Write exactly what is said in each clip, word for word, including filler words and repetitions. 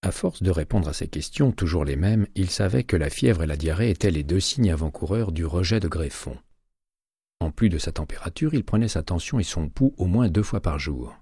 À force de répondre à ces questions, toujours les mêmes, il savait que la fièvre et la diarrhée étaient les deux signes avant-coureurs du rejet de greffon. En plus de sa température, il prenait sa tension et son pouls au moins deux fois par jour.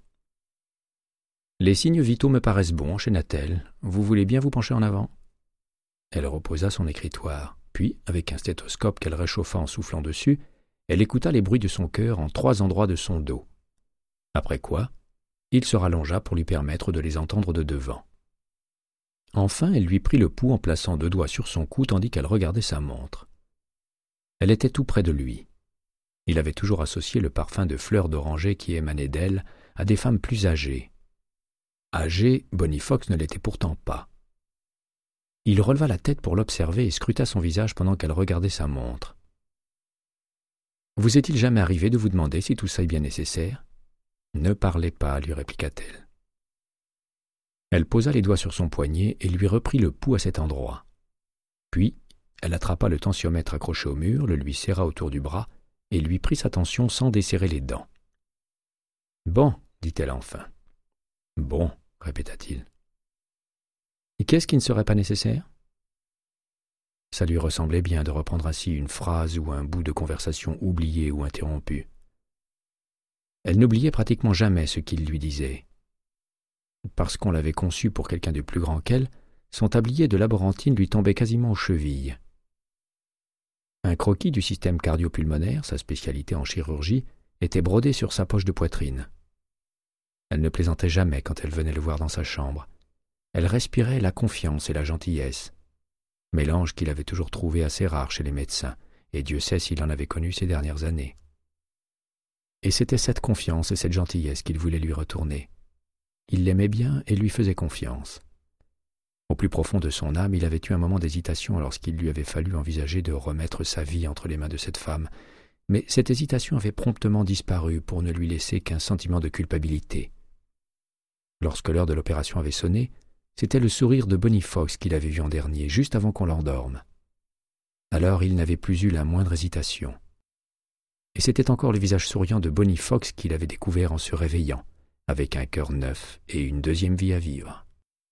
« Les signes vitaux me paraissent bons, enchaîna-t-elle. Vous voulez bien vous pencher en avant ?» Elle reposa son écritoire, puis, avec un stéthoscope qu'elle réchauffa en soufflant dessus, elle écouta les bruits de son cœur en trois endroits de son dos. Après quoi, il se rallongea pour lui permettre de les entendre de devant. Enfin, elle lui prit le pouls en plaçant deux doigts sur son cou tandis qu'elle regardait sa montre. Elle était tout près de lui. Il avait toujours associé le parfum de fleurs d'oranger qui émanait d'elle à des femmes plus âgées. Âgée, Bonnie Fox ne l'était pourtant pas. Il releva la tête pour l'observer et scruta son visage pendant qu'elle regardait sa montre. « Vous est-il jamais arrivé de vous demander si tout ça est bien nécessaire ?»« Ne parlez pas, lui répliqua-t-elle. Elle posa les doigts sur son poignet et lui reprit le pouls à cet endroit. Puis, elle attrapa le tensiomètre accroché au mur, le lui serra autour du bras et lui prit sa tension sans desserrer les dents. « Bon, dit-elle enfin. « Bon, répéta-t-il. Et qu'est-ce qui ne serait pas nécessaire ?» Ça lui ressemblait bien de reprendre ainsi une phrase ou un bout de conversation oublié ou interrompu. Elle n'oubliait pratiquement jamais ce qu'il lui disait. Parce qu'on l'avait conçu pour quelqu'un de plus grand qu'elle, son tablier de laborantine lui tombait quasiment aux chevilles. Un croquis du système cardio-pulmonaire, sa spécialité en chirurgie, était brodé sur sa poche de poitrine. Elle ne plaisantait jamais quand elle venait le voir dans sa chambre. Elle respirait la confiance et la gentillesse, mélange qu'il avait toujours trouvé assez rare chez les médecins, et Dieu sait s'il en avait connu ces dernières années. Et c'était cette confiance et cette gentillesse qu'il voulait lui retourner. Il l'aimait bien et lui faisait confiance. Au plus profond de son âme, il avait eu un moment d'hésitation lorsqu'il lui avait fallu envisager de remettre sa vie entre les mains de cette femme, mais cette hésitation avait promptement disparu pour ne lui laisser qu'un sentiment de culpabilité. Lorsque l'heure de l'opération avait sonné, c'était le sourire de Bonnie Fox qu'il avait vu en dernier, juste avant qu'on l'endorme. Alors il n'avait plus eu la moindre hésitation. Et c'était encore le visage souriant de Bonnie Fox qu'il avait découvert en se réveillant, avec un cœur neuf et une deuxième vie à vivre.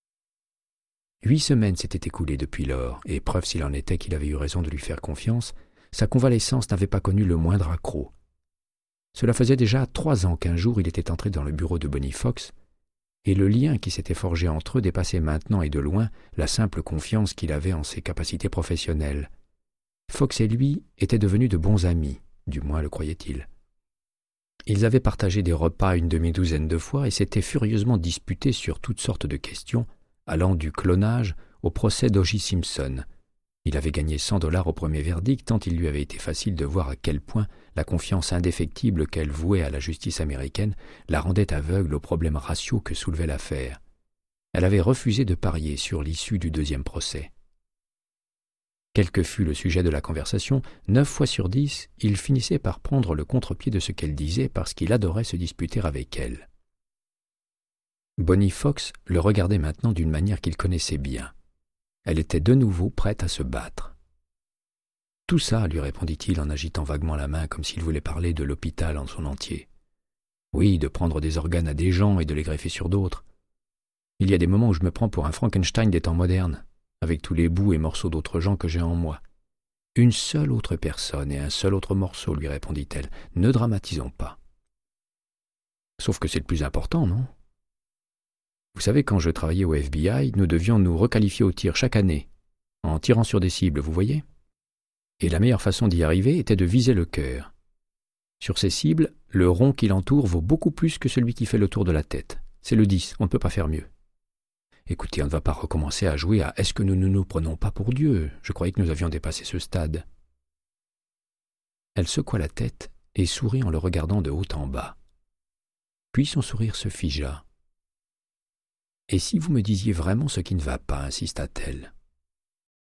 Huit semaines s'étaient écoulées depuis lors, et preuve s'il en était qu'il avait eu raison de lui faire confiance, sa convalescence n'avait pas connu le moindre accroc. Cela faisait déjà trois ans qu'un jour il était entré dans le bureau de Bonnie Fox, et le lien qui s'était forgé entre eux dépassait maintenant et de loin la simple confiance qu'il avait en ses capacités professionnelles. Fox et lui étaient devenus de bons amis, du moins le croyait-il. Ils avaient partagé des repas une demi-douzaine de fois et s'étaient furieusement disputés sur toutes sortes de questions, allant du clonage au procès d'O J Simpson. Il avait gagné cent dollars au premier verdict, tant il lui avait été facile de voir à quel point la confiance indéfectible qu'elle vouait à la justice américaine la rendait aveugle aux problèmes raciaux que soulevait l'affaire. Elle avait refusé de parier sur l'issue du deuxième procès. Quel que fût le sujet de la conversation, neuf fois sur dix, il finissait par prendre le contre-pied de ce qu'elle disait parce qu'il adorait se disputer avec elle. Bonnie Fox le regardait maintenant d'une manière qu'il connaissait bien. Elle était de nouveau prête à se battre. « Tout ça, » lui répondit-il en agitant vaguement la main comme s'il voulait parler de l'hôpital en son entier. « Oui, de prendre des organes à des gens et de les greffer sur d'autres. Il y a des moments où je me prends pour un Frankenstein des temps modernes, avec tous les bouts et morceaux d'autres gens que j'ai en moi. Une seule autre personne et un seul autre morceau, lui répondit-elle. Ne dramatisons pas. Sauf que c'est le plus important, non ? Vous savez, quand je travaillais au F B I, nous devions nous requalifier au tir chaque année, en tirant sur des cibles, vous voyez ? Et la meilleure façon d'y arriver était de viser le cœur. Sur ces cibles, le rond qui l'entoure vaut beaucoup plus que celui qui fait le tour de la tête. C'est le dix, on ne peut pas faire mieux. Écoutez, on ne va pas recommencer à jouer à « Est-ce que nous ne nous prenons pas pour Dieu ?» Je croyais que nous avions dépassé ce stade. Elle secoua la tête et sourit en le regardant de haut en bas. Puis son sourire se figea. « Et si vous me disiez vraiment ce qui ne va pas ?» insista-t-elle.